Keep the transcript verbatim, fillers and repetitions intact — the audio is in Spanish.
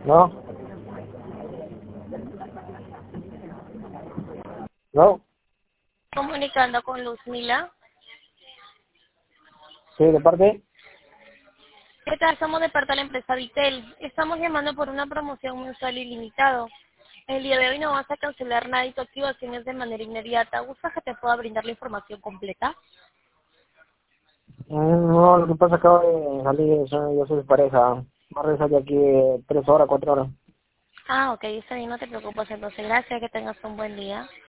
No, no, Comunicando con Luzmila. sí, de parte. ¿Qué tal? Somos de parte de la empresa Vitel. Estamos llamando por una promoción mensual ilimitado. El día de hoy no vas a cancelar nada y tu activación es de manera inmediata. ¿Gustas que te pueda brindar la información completa? Mm, No, lo que pasa es que acabo de salir, yo, yo soy su pareja. Va a regresar de aquí eh, tres horas, cuatro horas. Ah, ok, está bien, no te preocupes. Entonces, gracias, que tengas un buen día.